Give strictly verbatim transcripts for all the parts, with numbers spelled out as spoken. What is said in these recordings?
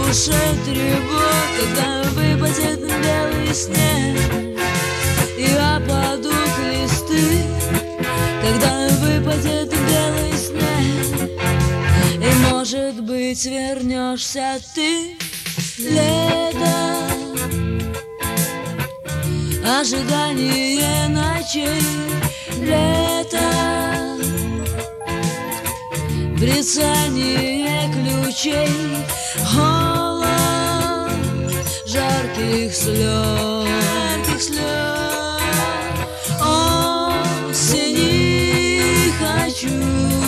душе тревог, когда выпадет белый снег и опадут листы, когда выпадет белый снег, и, может быть, вернешься ты. Лето, ожидание ночей, лето, брецание ключей, голод жарких слез, жарких слез. Осени хочу,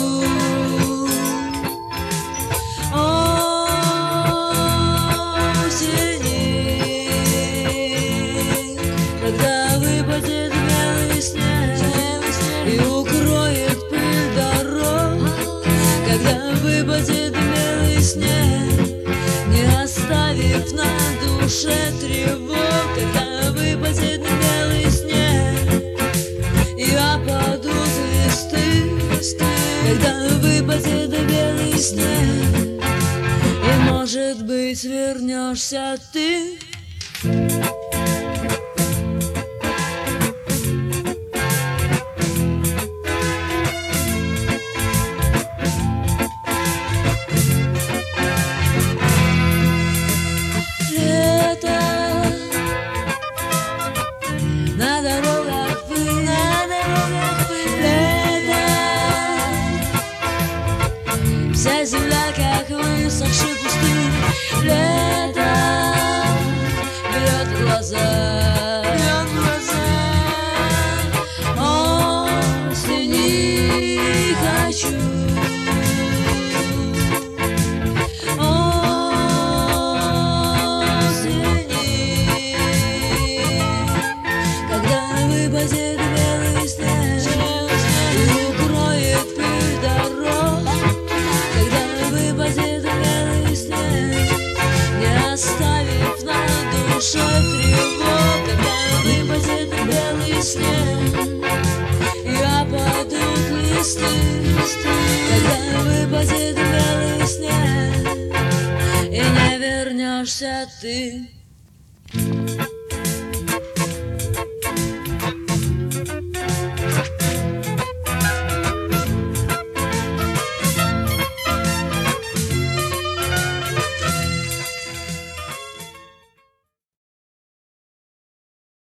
когда выпадет белый снег и укроет пыль дорог, когда выпадет белый снег, не оставив на душе тревог, когда выпадет белый снег и опадут листы, когда выпадет белый снег, и, может быть, вернешься ты. На дорогах пыль, на дорогах пыль, лето, вся земля как высохший пустырь, лето бьет глаза, бьет глаза. Осени хочу, выпадет белый снег и укроет пыль дорог, когда выпадет белый снег, не оставив на душе тревог, когда выпадет белый снег и опадут листы, когда выпадет белый снег, и не вернешься ты.